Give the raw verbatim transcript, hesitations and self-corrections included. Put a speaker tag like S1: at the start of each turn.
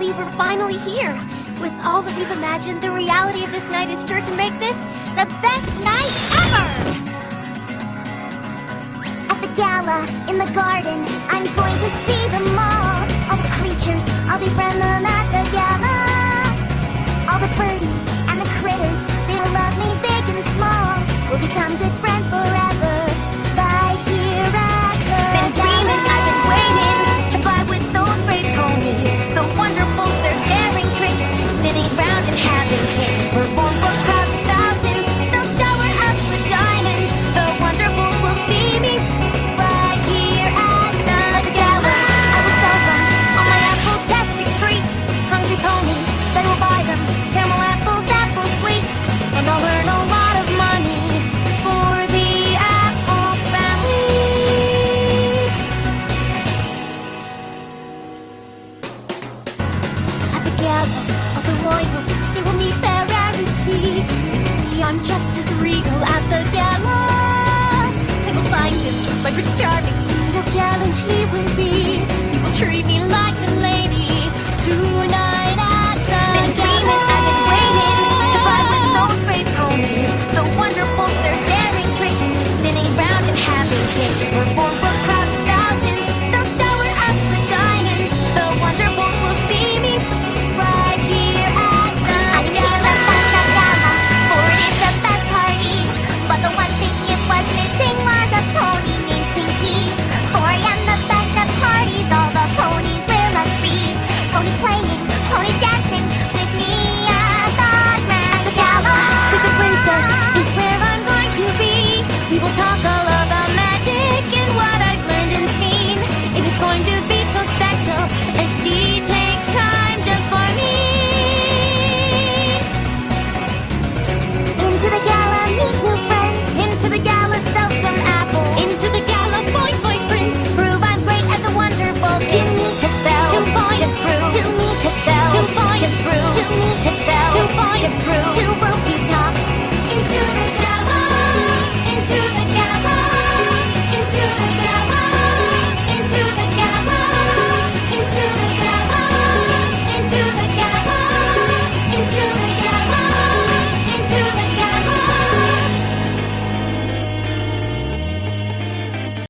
S1: believe we're finally here. With all that we've imagined, the reality of this night is sure to make this the best night ever!
S2: At the gala, in the garden, I'm going to see them all. All the creatures, I'll befriend them at the gala. All the birdies and the critters, they will love me big and small. We'll become good friends forever, right here at the
S1: Been dreaming, I've been waiting to fly with those brave ponies. The wonderfuls, their daring tricks, spinning round and having kicks. We're born for crowds of thousands, they'll shower us with diamonds. The wonderfuls will see me right here at the gala. I will sell them all my apple-tastic treats. Hungry ponies, they will buy them. Caramel apples, apple sweets, and I'll earn a lot of money for the Apple family. At the gala, all the royals, they will meet their rarity. You see, I'm just as regal at the gala. They will find him, my Prince Charming, and he'll guarantee will be